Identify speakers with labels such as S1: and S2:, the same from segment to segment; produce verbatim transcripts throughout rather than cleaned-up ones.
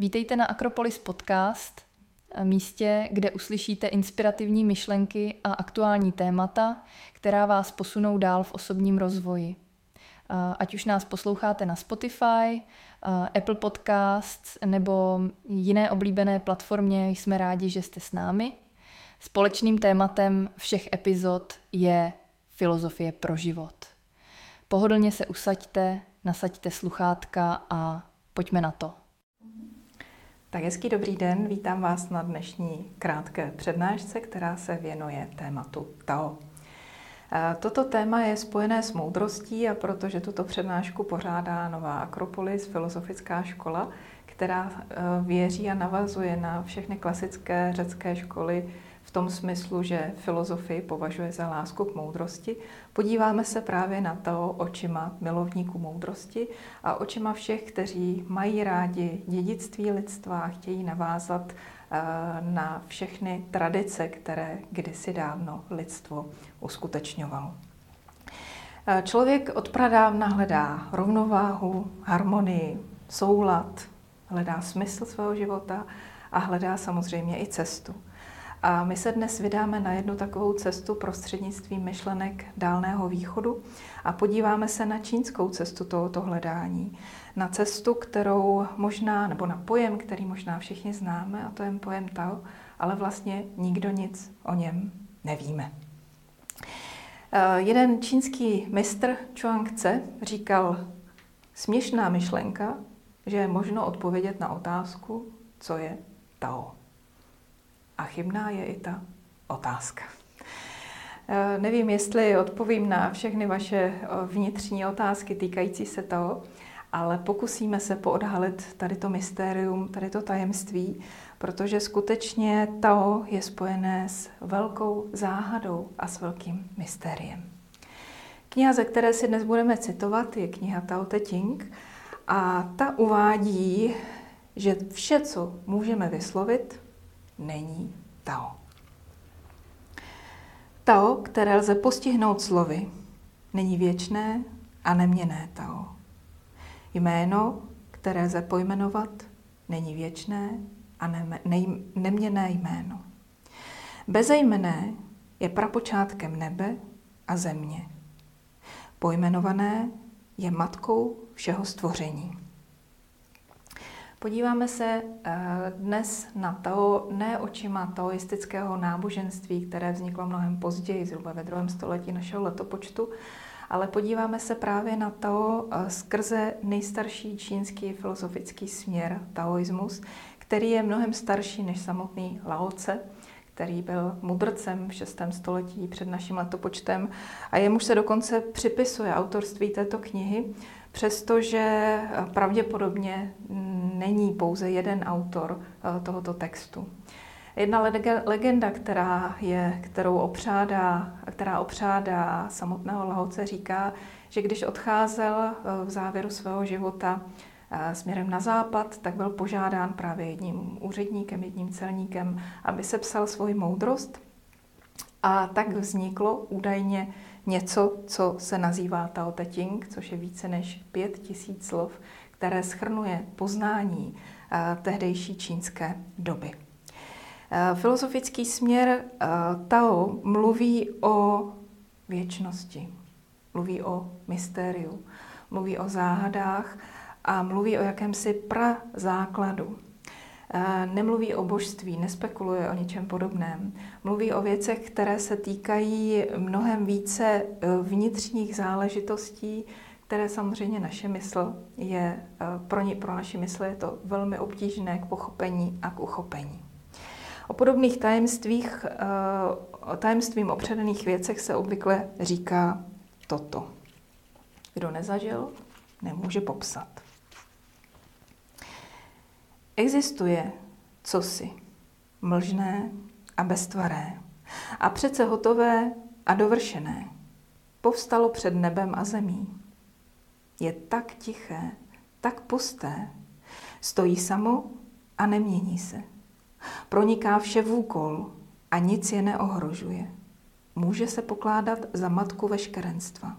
S1: Vítejte na Akropolis podcast, místě, kde uslyšíte inspirativní myšlenky a aktuální témata, která vás posunou dál v osobním rozvoji. Ať už nás posloucháte na Spotify, Apple Podcasts nebo jiné oblíbené platformě, jsme rádi, že jste s námi. Společným tématem všech epizod je filozofie pro život. Pohodlně se usaďte, nasaďte sluchátka a pojďme na to.
S2: Tak hezký dobrý den, vítám vás na dnešní krátké přednášce, která se věnuje tématu Tao. Toto téma je spojené s moudrostí a protože tuto přednášku pořádá Nová Akropolis, filozofická škola, která věří a navazuje na všechny klasické řecké školy v tom smyslu, že filozofii považuje za lásku k moudrosti. Podíváme se právě na to očima milovníků moudrosti a očima všech, kteří mají rádi dědictví lidstva a chtějí navázat na všechny tradice, které kdysi dávno lidstvo uskutečňovalo. Člověk od pradávna hledá rovnováhu, harmonii, soulad, hledá smysl svého života a hledá samozřejmě i cestu. A my se dnes vydáme na jednu takovou cestu prostřednictvím myšlenek Dálného východu a podíváme se na čínskou cestu tohoto hledání. Na cestu, kterou možná, nebo na pojem, který možná všichni známe, a to je pojem Tao, ale vlastně nikdo nic o něm nevíme. Jeden čínský mistr Chuang Tze říkal, směšná myšlenka, že je možno odpovědět na otázku, co je Tao. A chybná je i ta otázka. Nevím, jestli odpovím na všechny vaše vnitřní otázky týkající se toho, ale pokusíme se poodhalit tady to mystérium, tady to tajemství, protože skutečně Tao je spojené s velkou záhadou a s velkým mystériem. Kniha, ze které si dnes budeme citovat, je kniha Tao Te Ching a ta uvádí, že vše, co můžeme vyslovit, není Tao. Tao, které lze postihnout slovy, není věčné a neměnné Tao. Jméno, které lze pojmenovat, není věčné a ne- ne- neměnné jméno. Bezejmenné je prapočátkem nebe a země. Pojmenované je matkou všeho stvoření. Podíváme se dnes na Tao ne očima taoistického náboženství, které vzniklo mnohem později, zhruba ve druhém století našeho letopočtu, ale podíváme se právě na Tao skrze nejstarší čínský filozofický směr, taoismus, který je mnohem starší než samotný Lao Tse, který byl mudrcem v šestém století před naším letopočtem a jemuž se dokonce připisuje autorství této knihy, přestože pravděpodobně není pouze jeden autor tohoto textu. Jedna legenda, která, je, kterou opřádá, která opřádá samotného Lao Tse, říká, že když odcházel v závěru svého života směrem na západ, tak byl požádán právě jedním úředníkem, jedním celníkem, aby sepsal svoji moudrost. A tak vzniklo údajně něco, co se nazývá Tao Te Ching, což je více než pět tisíc slov, které shrnuje poznání tehdejší čínské doby. Filozofický směr Tao mluví o věčnosti, mluví o mystériu, mluví o záhadách a mluví o jakémsi prazákladu. Nemluví o božství, nespekuluje o ničem podobném. Mluví o věcech, které se týkají mnohem více vnitřních záležitostí, které samozřejmě naše mysl je, pro, ně, pro naši mysl je to velmi obtížné k pochopení a k uchopení. O podobných tajemstvích, o tajemstvím opředených věcech se obvykle říká toto. Kdo nezažil, nemůže popsat. Existuje cosi mlžné a beztvaré a přece hotové a dovršené. Povstalo před nebem a zemí. Je tak tiché, tak pusté, stojí samo a nemění se. Proniká vše vůkol a nic je neohrožuje. Může se pokládat za matku veškerenstva.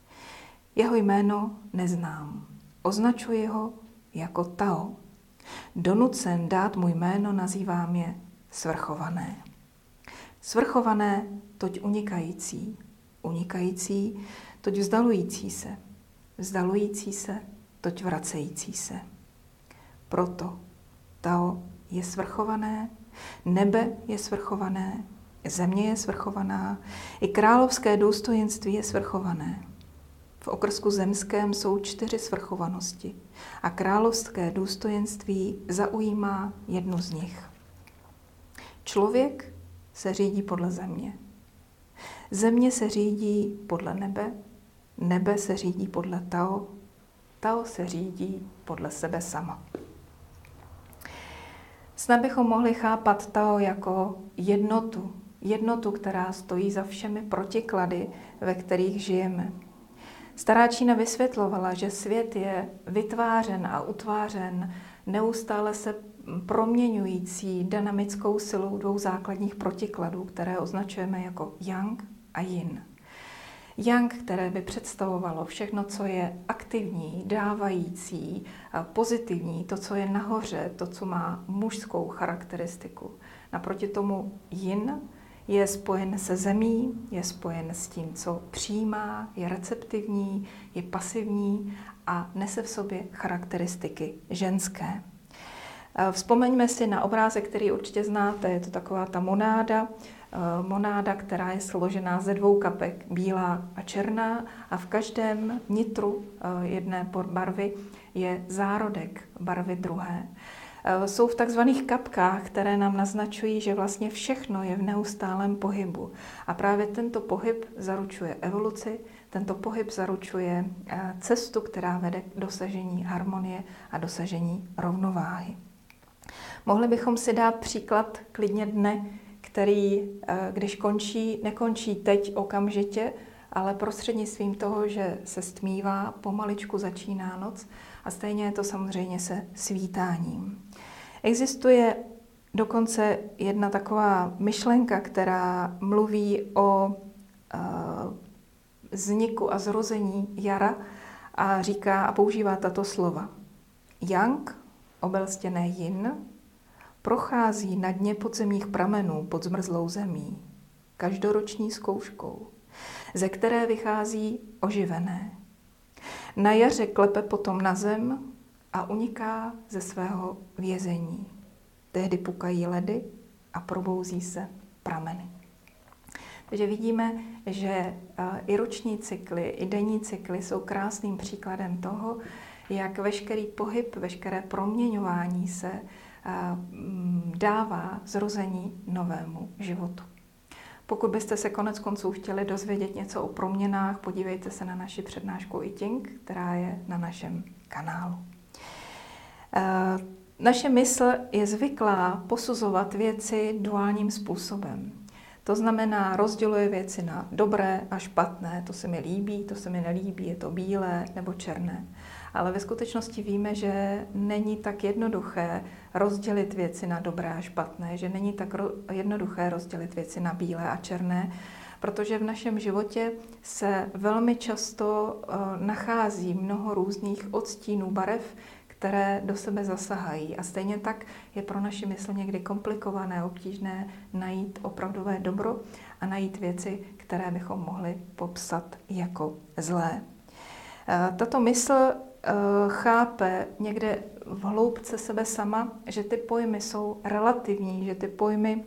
S2: Jeho jméno neznám. Označuji ho jako Tao. donucen dát mu jméno, nazývám je svrchované. Svrchované, toť unikající, unikající, toť vzdalující se, vzdalující se, toť vracející se. Proto Tao je svrchované, nebe je svrchované, země je svrchovaná, i královské důstojnictví je svrchované. V okrsku zemském jsou čtyři svrchovanosti a královské důstojnictví zaujímá jednu z nich. Člověk se řídí podle země. Země se řídí podle nebe, nebe se řídí podle Tao, Tao se řídí podle sebe sama. Snad bychom mohli chápat Tao jako jednotu, jednotu, která stojí za všemi protiklady, ve kterých žijeme. Stará Čína vysvětlovala, že svět je vytvářen a utvářen neustále se proměňující dynamickou silou dvou základních protikladů, které označujeme jako Yang a Yin. Yang, které by představovalo všechno, co je aktivní, dávající, pozitivní, to, co je nahoře, to, co má mužskou charakteristiku. Naproti tomu Yin je spojen se zemí, je spojen s tím, co přijímá, je receptivní, je pasivní a nese v sobě charakteristiky ženské. Vzpomeňme si na obrázek, který určitě znáte, je to taková ta monáda, monáda, která je složená ze dvou kapek, bílá a černá, a v každém nitru jedné barvy je zárodek barvy druhé. Jsou v takzvaných kapkách, které nám naznačují, že vlastně všechno je v neustálém pohybu. A právě tento pohyb zaručuje evoluci, tento pohyb zaručuje cestu, která vede k dosažení harmonie a dosažení rovnováhy. Mohli bychom si dát příklad klidně dne, který, když končí, nekončí teď okamžitě, ale prostřednictvím toho, že se stmívá, pomaličku začíná noc a stejně je to samozřejmě se svítáním. Existuje dokonce jedna taková myšlenka, která mluví o uh, vzniku a zrození jara a říká a používá tato slova. Yang, obelstěné Yin, prochází na dně podzemních pramenů pod zmrzlou zemí, každoroční zkouškou, ze které vychází oživené. Na jaře klepe potom na zem a uniká ze svého vězení. Tehdy pukají ledy a probouzí se prameny. Takže vidíme, že i roční cykly, i denní cykly jsou krásným příkladem toho, jak veškerý pohyb, veškeré proměňování se dává zrození novému životu. Pokud byste se konec konců chtěli dozvědět něco o proměnách, podívejte se na naši přednášku I Ching, která je na našem kanálu. Naše mysl je zvyklá posuzovat věci duálním způsobem. To znamená, rozděluje věci na dobré a špatné, to se mi líbí, to se mi nelíbí, je to bílé nebo černé. Ale ve skutečnosti víme, že není tak jednoduché rozdělit věci na dobré a špatné, že není tak jednoduché rozdělit věci na bílé a černé, protože v našem životě se velmi často nachází mnoho různých odstínů barev, které do sebe zasahají. A stejně tak je pro naši mysl někdy komplikované, obtížné najít opravdové dobro a najít věci, které bychom mohli popsat jako zlé. Tato mysl chápe někde v hloubce sebe sama, že ty pojmy jsou relativní, že ty pojmy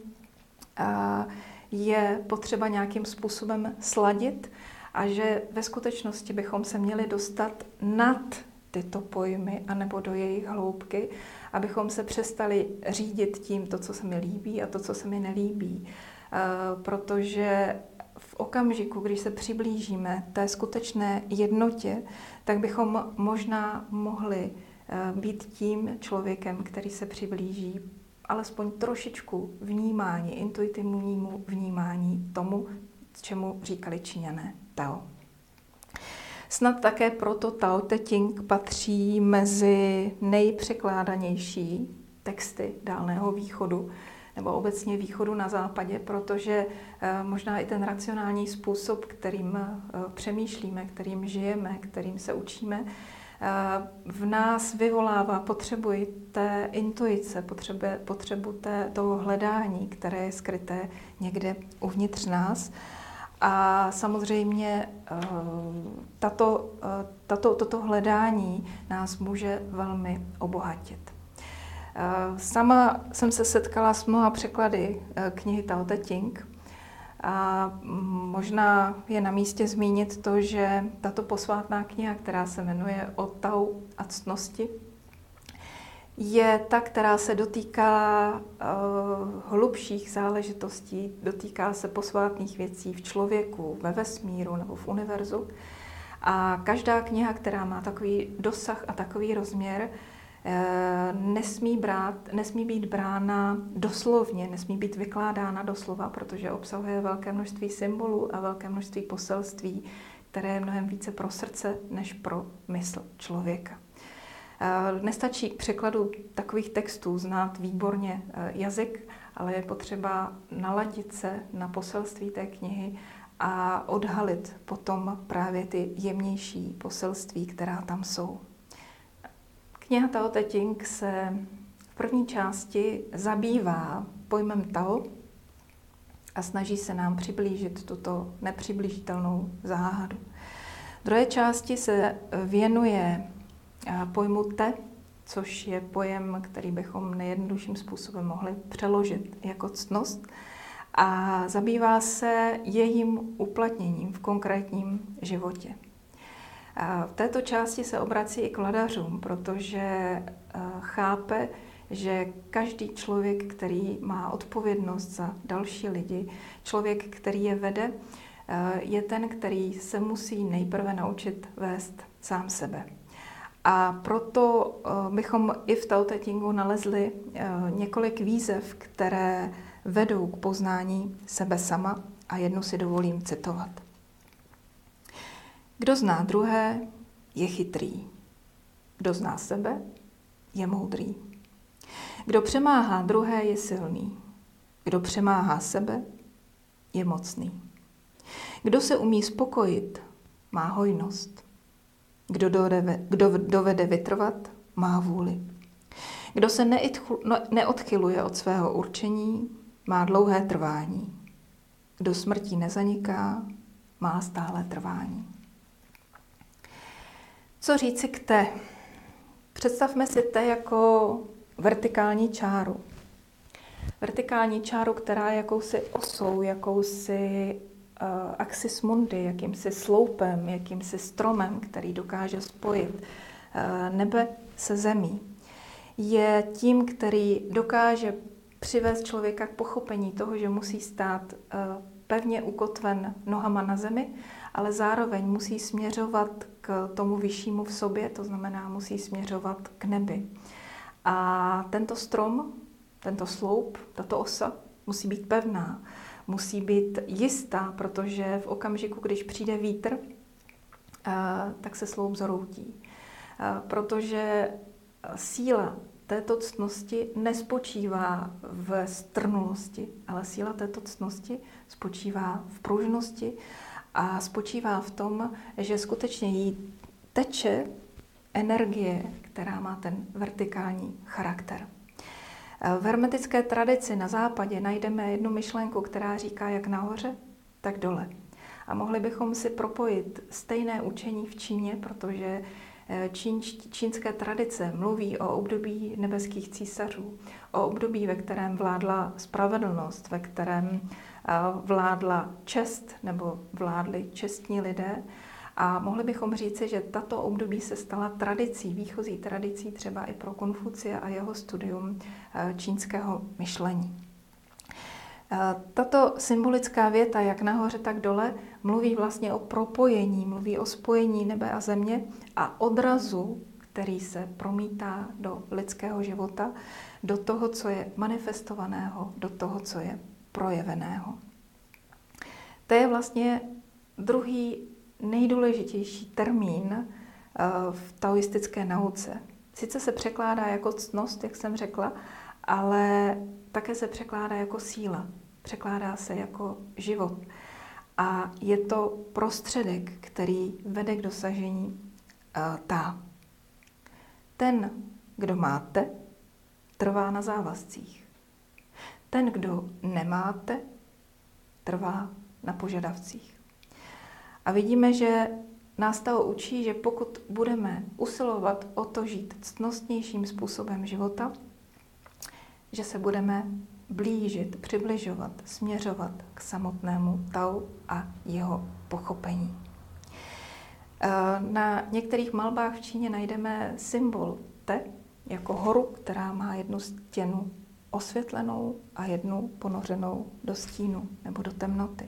S2: je potřeba nějakým způsobem sladit a že ve skutečnosti bychom se měli dostat nad tyto pojmy anebo do jejich hloubky, abychom se přestali řídit tím, to, co se mi líbí a to, co se mi nelíbí. Protože v okamžiku, když se přiblížíme té skutečné jednotě, tak bychom možná mohli být tím člověkem, který se přiblíží alespoň trošičku vnímání, intuitivnímu vnímání tomu, čemu říkali Číňané Tao. Snad také proto Tao Te Ching patří mezi nejpřekládanější texty Dálného východu, nebo obecně východu na západě, protože možná i ten racionální způsob, kterým přemýšlíme, kterým žijeme, kterým se učíme, v nás vyvolává potřebu té intuice, potřebu, potřebu té, toho hledání, které je skryté někde uvnitř nás. A samozřejmě tato, tato, toto hledání nás může velmi obohatit. Sama jsem se setkala s mnoha překlady knihy Tao Te Ching a možná je na místě zmínit to, že tato posvátná kniha, která se jmenuje O Tao a ctnosti, je ta, která se dotýká uh, hlubších záležitostí, dotýká se posvátných věcí v člověku, ve vesmíru nebo v univerzu. A každá kniha, která má takový dosah a takový rozměr, Nesmí, brát, nesmí být brána doslovně, nesmí být vykládána doslova, protože obsahuje velké množství symbolů a velké množství poselství, které je mnohem více pro srdce než pro mysl člověka. Nestačí k překladu takových textů znát výborně jazyk, ale je potřeba naladit se na poselství té knihy a odhalit potom právě ty jemnější poselství, která tam jsou. Kniha Tao Te Ching se v první části zabývá pojmem Tao a snaží se nám přiblížit tuto nepřiblížitelnou záhadu. V druhé části se věnuje pojmu Te, což je pojem, který bychom nejjednodušším způsobem mohli přeložit jako ctnost, a zabývá se jejím uplatněním v konkrétním životě. V této části se obrací i k vladařům, protože chápe, že každý člověk, který má odpovědnost za další lidi, člověk, který je vede, je ten, který se musí nejprve naučit vést sám sebe. A proto bychom i v Tao Te Chingu nalezli několik výzev, které vedou k poznání sebe sama, a jednu si dovolím citovat. Kdo zná druhé, je chytrý. Kdo zná sebe, je moudrý. Kdo přemáhá druhé, je silný. Kdo přemáhá sebe, je mocný. Kdo se umí spokojit, má hojnost. Kdo dovede, kdo dovede vytrvat, má vůli. Kdo se neodchyluje od svého určení, má dlouhé trvání. Kdo smrtí nezaniká, má stále trvání. Co říci k Te? Představme si Te jako vertikální čáru. Vertikální čáru, která je jakousi osou, jakousi uh, axis mundi, jakýmsi sloupem, jakýmsi stromem, který dokáže spojit uh, nebe se zemí. Je tím, který dokáže přivést člověka k pochopení toho, že musí stát uh, pevně ukotven nohama na zemi, ale zároveň musí směřovat k tomu vyššímu v sobě, to znamená, musí směřovat k nebi. A tento strom, tento sloup, tato osa musí být pevná, musí být jistá, protože v okamžiku, když přijde vítr, tak se sloup zhroutí. Protože síla této ctnosti nespočívá v strnulosti, ale síla této ctnosti spočívá v pružnosti a spočívá v tom, že skutečně jí teče energie, která má ten vertikální charakter. V hermetické tradici na západě najdeme jednu myšlenku, která říká jak nahoře, tak dole. A mohli bychom si propojit stejné učení v Číně, protože čín, čínské tradice mluví o období nebeských císařů, o období, ve kterém vládla spravedlnost, ve kterém vládla čest nebo vládli čestní lidé. A mohli bychom říci, že tato období se stala tradicí, výchozí tradicí třeba i pro Konfucia a jeho studium čínského myšlení. Tato symbolická věta, jak nahoře, tak dole, mluví vlastně o propojení, mluví o spojení nebe a země a odrazu, který se promítá do lidského života, do toho, co je manifestovaného, do toho, co je projeveného. To je vlastně druhý nejdůležitější termín v taoistické nauce. Sice se překládá jako ctnost, jak jsem řekla, ale také se překládá jako síla. Překládá se jako život. A je to prostředek, který vede k dosažení uh, tá. Ten, kdo máte, trvá na závazcích. Ten, kdo nemáte, trvá na požadavcích. A vidíme, že nás to učí, že pokud budeme usilovat o to žít ctnostnějším způsobem života, že se budeme blížit, přibližovat, směřovat k samotnému Tao a jeho pochopení. Na některých malbách v Číně najdeme symbol Te jako horu, která má jednu stěnu osvětlenou a jednu ponořenou do stínu nebo do temnoty.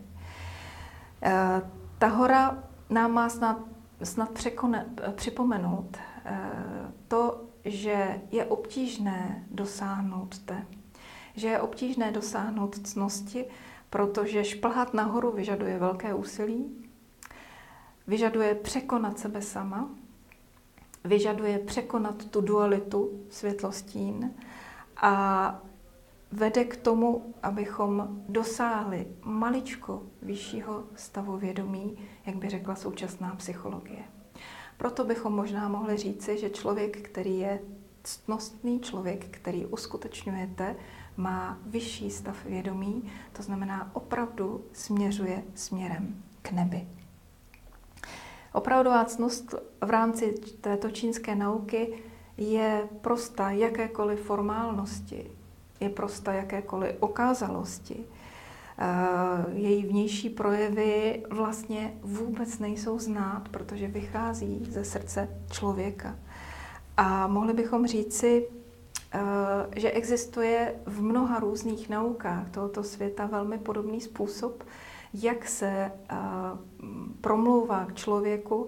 S2: Ta hora nám má snad, snad překone, připomenout to, že je obtížné dosáhnout Te, že je obtížné dosáhnout ctnosti, protože šplhat nahoru vyžaduje velké úsilí, vyžaduje překonat sebe sama, vyžaduje překonat tu dualitu světlostín a vede k tomu, abychom dosáhli maličko vyššího stavu vědomí, jak by řekla současná psychologie. Proto bychom možná mohli říci, že člověk, který je ctnostný, člověk, který uskutečňuje Te, má vyšší stav vědomí, to znamená opravdu směřuje směrem k nebi. Opravdová ctnost v rámci této čínské nauky je prosta jakékoliv formálnosti, je prosta jakékoliv okázalosti. Její vnější projevy vlastně vůbec nejsou znát, protože vychází ze srdce člověka. A mohli bychom říci, že existuje v mnoha různých naukách tohoto světa velmi podobný způsob, jak se promlouvá k člověku,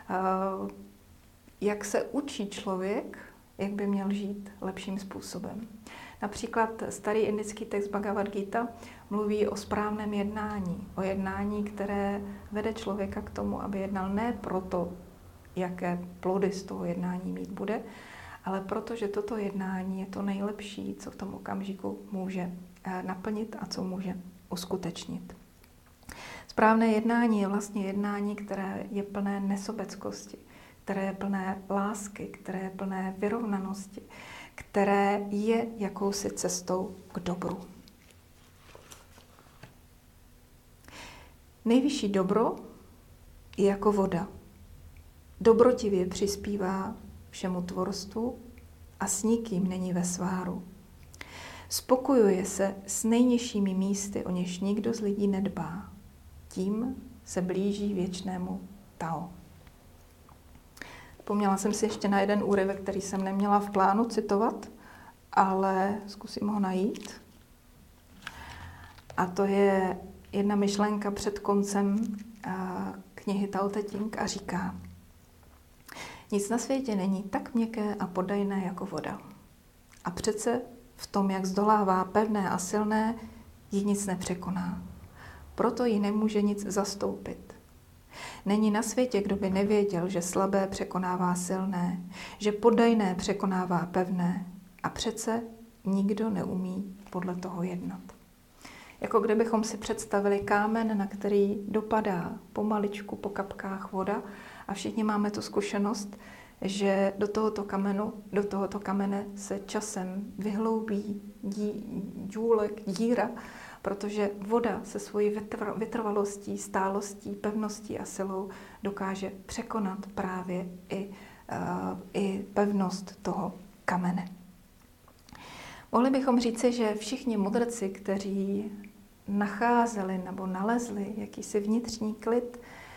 S2: jak se učí člověk, jak by měl žít lepším způsobem. Například starý indický text Bhagavad Gita mluví o správném jednání, o jednání, které vede člověka k tomu, aby jednal ne proto, jaké plody z toho jednání mít bude, ale protože toto jednání je to nejlepší, co v tom okamžiku může naplnit a co může uskutečnit. Správné jednání je vlastně jednání, které je plné nesobeckosti, které je plné lásky, které je plné vyrovnanosti, které je jakousi cestou k dobru. Nejvyšší dobro je jako voda. Dobrotivě přispívá všemu tvorstvu a s nikým není ve sváru. Spokojuje se s nejnižšími místy, o něž nikdo z lidí nedbá. Tím se blíží věčnému Tao. Vzpomněla jsem si ještě na jeden úryvek, který jsem neměla v plánu citovat, ale zkusím ho najít. A to je jedna myšlenka před koncem knihy Tao Te Ching a říká: nic na světě není tak měkké a podajné jako voda. A přece v tom, jak zdolává pevné a silné, ji nic nepřekoná. Proto ji nemůže nic zastoupit. Není na světě, kdo by nevěděl, že slabé překonává silné, že podajné překonává pevné. A přece nikdo neumí podle toho jednat. Jako kdybychom si představili kámen, na který dopadá pomaličku po kapkách voda, a všichni máme tu zkušenost, že do tohoto kamenu, do tohoto kamene se časem vyhloubí dí, důlek, díra, protože voda se svojí vytrvalostí, stálostí, pevností a silou dokáže překonat právě i, uh, i pevnost toho kamene. Mohli bychom říci, že všichni mudrci, kteří nacházeli nebo nalezli jakýsi vnitřní klid,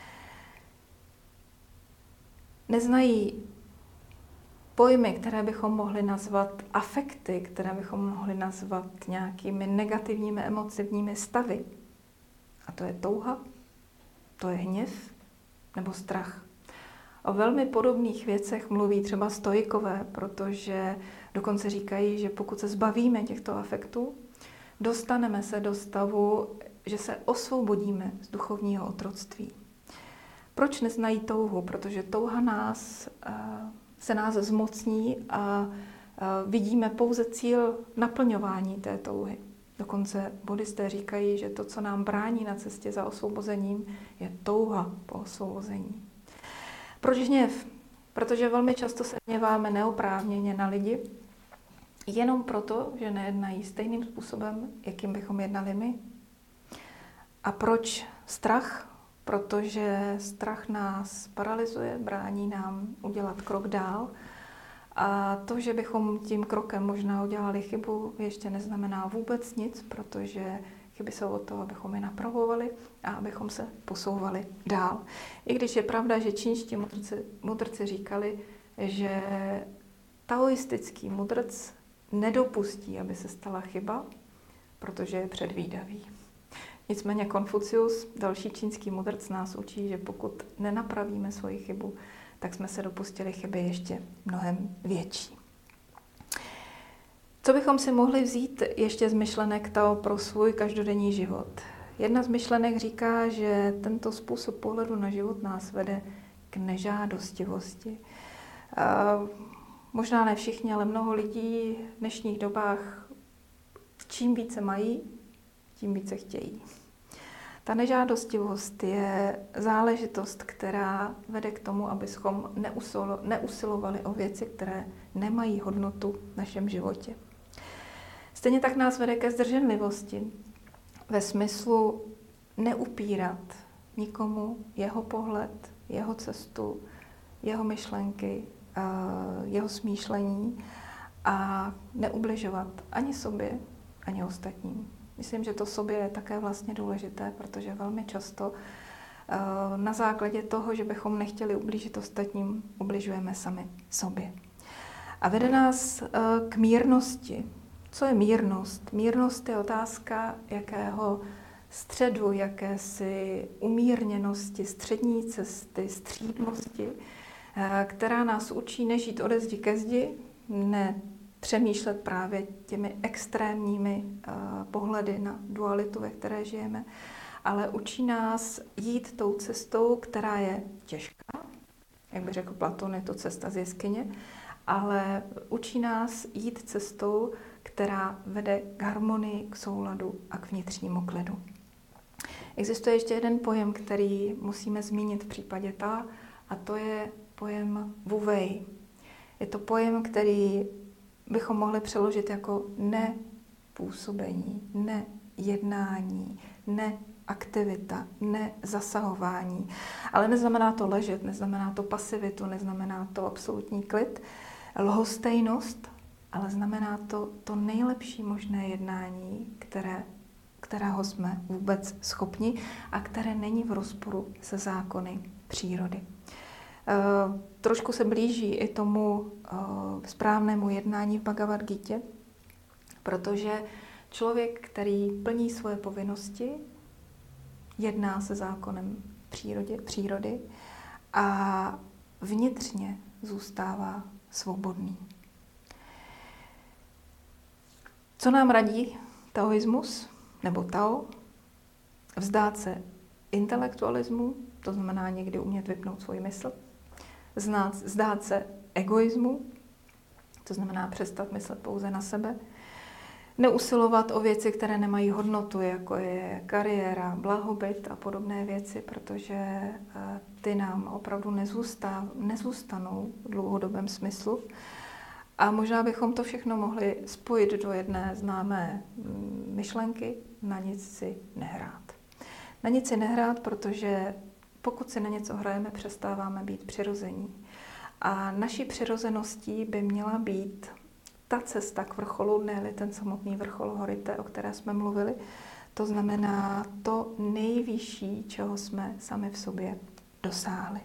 S2: neznají pojmy, které bychom mohli nazvat afekty, které bychom mohli nazvat nějakými negativními emotivními stavy. A to je touha, to je hněv nebo strach. O velmi podobných věcech mluví třeba stoikové, protože dokonce říkají, že pokud se zbavíme těchto afektů, dostaneme se do stavu, že se osvobodíme z duchovního otroctví. Proč neznají touhu? Protože touha nás, se nás zmocní a vidíme pouze cíl naplňování té touhy. Dokonce buddhisté říkají, že to, co nám brání na cestě za osvobozením, je touha po osvobození. Proč hněv? Protože velmi často se hněváme neoprávněně na lidi, jenom proto, že nejednají stejným způsobem, jakým bychom jednali my. A proč strach? Protože strach nás paralyzuje, brání nám udělat krok dál. A to, že bychom tím krokem možná udělali chybu, ještě neznamená vůbec nic, protože chyby jsou o to, abychom je napravovali a abychom se posouvali dál. I když je pravda, že čínští mudrci, mudrci říkali, že taoistický mudrc nedopustí, aby se stala chyba, protože je předvídavý. Nicméně Konfucius, další čínský mudrc, nás učí, že pokud nenapravíme svoji chybu, tak jsme se dopustili chyby ještě mnohem větší. Co bychom si mohli vzít ještě z myšlenek Tao pro svůj každodenní život? Jedna z myšlenek říká, že tento způsob pohledu na život nás vede k nežádostivosti. Možná ne všichni, ale mnoho lidí v dnešních dobách čím více mají, tím více chtějí. Ta nežádostivost je záležitost, která vede k tomu, abychom neusilovali o věci, které nemají hodnotu v našem životě. Stejně tak nás vede ke zdrženlivosti ve smyslu neupírat nikomu jeho pohled, jeho cestu, jeho myšlenky, jeho smýšlení a neubližovat ani sobě, ani ostatním. Myslím, že to sobě je také vlastně důležité, protože velmi často na základě toho, že bychom nechtěli ublížit ostatním, ubližujeme sami sobě. A vede nás k mírnosti. Co je mírnost? Mírnost je otázka, jakého středu, jakési umírněnosti, střední cesty, střídmosti, která nás učí nežít ode zdi ke zdi, ne přemýšlet právě těmi extrémními uh, pohledy na dualitu, ve které žijeme, ale učí nás jít tou cestou, která je těžká, jak by řekl Platon, je to cesta z jeskyně, ale učí nás jít cestou, která vede k harmonii, k souladu a k vnitřnímu klidu. Existuje ještě jeden pojem, který musíme zmínit v případě Ta, a to je pojem Wu Wei. Je to pojem, který bychom mohli přeložit jako nepůsobení, nejednání, neaktivita, nezasahování. Ale neznamená to ležet, neznamená to pasivitu, neznamená to absolutní klid, lhostejnost, ale znamená to to nejlepší možné jednání, které, kterého jsme vůbec schopni a které není v rozporu se zákony přírody. Uh, trošku se blíží i tomu uh, správnému jednání v Bhagavad Gítě, protože člověk, který plní svoje povinnosti, jedná se zákonem přírodě, přírody a vnitřně zůstává svobodný. Co nám radí taoismus nebo Tao? Vzdát se intelektualismu, to znamená někdy umět vypnout svůj mysl, Znát, zdát se egoismu, to znamená přestat myslet pouze na sebe, neusilovat o věci, které nemají hodnotu, jako je kariéra, blahobyt a podobné věci, protože ty nám opravdu nezůstav, nezůstanou v dlouhodobém smyslu. A možná bychom to všechno mohli spojit do jedné známé myšlenky, na nic si nehrát. Na nic si nehrát, protože pokud si na něco hrajeme, přestáváme být přirození. A naší přirozeností by měla být ta cesta k vrcholu, ne-li ten samotný vrchol hory, o které jsme mluvili. To znamená to nejvyšší, čeho jsme sami v sobě dosáhli.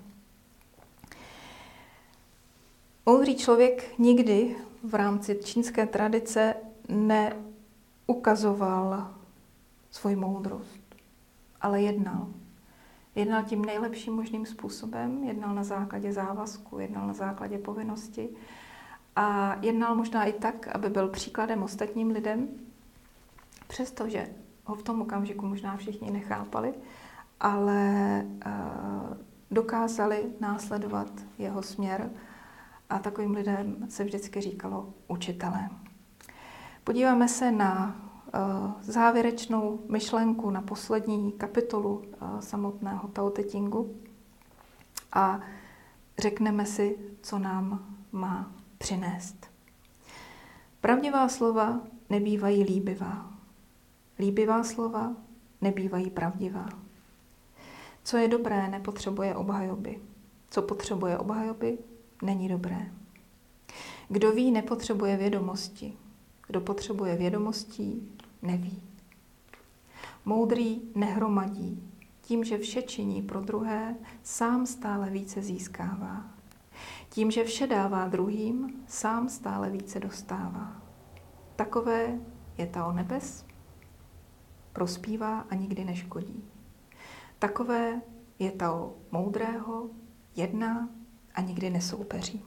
S2: Moudrý člověk nikdy v rámci čínské tradice neukazoval svoji moudrost, ale jednal. Jednal tím nejlepším možným způsobem, jednal na základě závazku, jednal na základě povinnosti a jednal možná i tak, aby byl příkladem ostatním lidem, přestože ho v tom okamžiku možná všichni nechápali, ale uh, dokázali následovat jeho směr a takovým lidem se vždycky říkalo učitelé. Podíváme se na závěrečnou myšlenku, na poslední kapitolu samotného Tao Te Chingu a řekneme si co nám má přinést. Pravdivá slova nebývají líbivá. Líbivá slova nebývají pravdivá. Co je dobré, nepotřebuje obhajoby. Co potřebuje obhajoby, není dobré. Kdo ví, nepotřebuje vědomosti. Kdo potřebuje vědomostí, neví. Moudrý nehromadí. Tím, že vše činí pro druhé, sám stále více získává. Tím, že vše dává druhým, sám stále více dostává. Takové je Tao nebes, prospívá a nikdy neškodí. Takové je Tao moudrého, jedná a nikdy nesoupeří.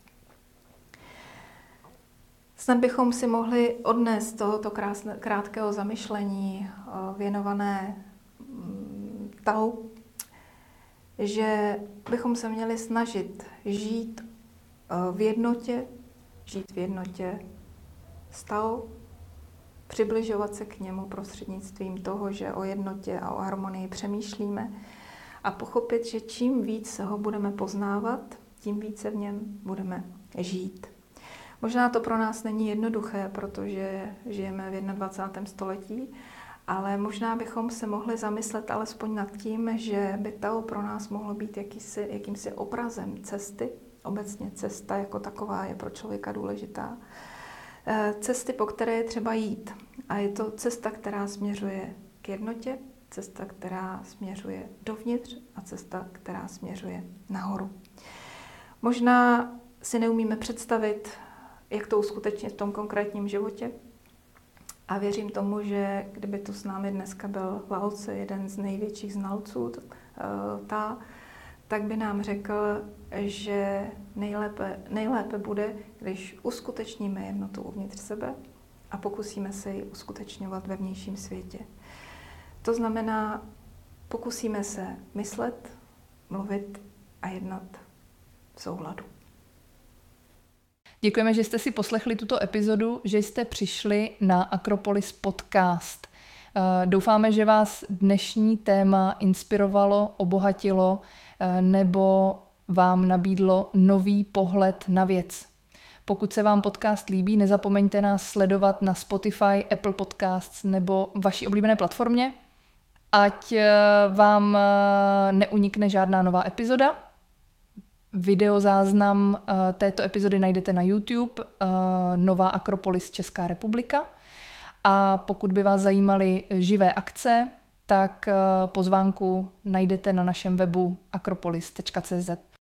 S2: Snad bychom si mohli odnést tohoto krásné, krátkého zamyšlení věnované Tao, že bychom se měli snažit žít v jednotě, žít v jednotě s Tao, přibližovat se k němu prostřednictvím toho, že o jednotě a o harmonii přemýšlíme a pochopit, že čím víc se ho budeme poznávat, tím více v něm budeme žít. Možná to pro nás není jednoduché, protože žijeme v dvacátém prvním století, ale možná bychom se mohli zamyslet alespoň nad tím, že by Tao pro nás mohlo být jakýsi, jakýmsi obrazem cesty. Obecně cesta jako taková je pro člověka důležitá. Cesty, po které je třeba jít. A je to cesta, která směřuje k jednotě, cesta, která směřuje dovnitř a cesta, která směřuje nahoru. Možná si neumíme představit, jak to uskutečnit v tom konkrétním životě. A věřím tomu, že kdyby tu s námi dneska byl Lao Tse, jeden z největších znalců ta, tak by nám řekl, že nejlépe, nejlépe bude, když uskutečníme jednotu uvnitř sebe a pokusíme se ji uskutečňovat ve vnějším světě. To znamená, pokusíme se myslet, mluvit a jednat v souladu.
S1: Děkujeme, že jste si poslechli tuto epizodu, že jste přišli na Akropolis podcast. Doufáme, že vás dnešní téma inspirovalo, obohatilo nebo vám nabídlo nový pohled na věc. Pokud se vám podcast líbí, nezapomeňte nás sledovat na Spotify, Apple Podcasts nebo vaší oblíbené platformě, ať vám neunikne žádná nová epizoda. Videozáznam této epizody najdete na YouTube, Nová Akropolis Česká republika. A pokud by vás zajímaly živé akce, tak pozvánku najdete na našem webu akropolis tečka cé zet.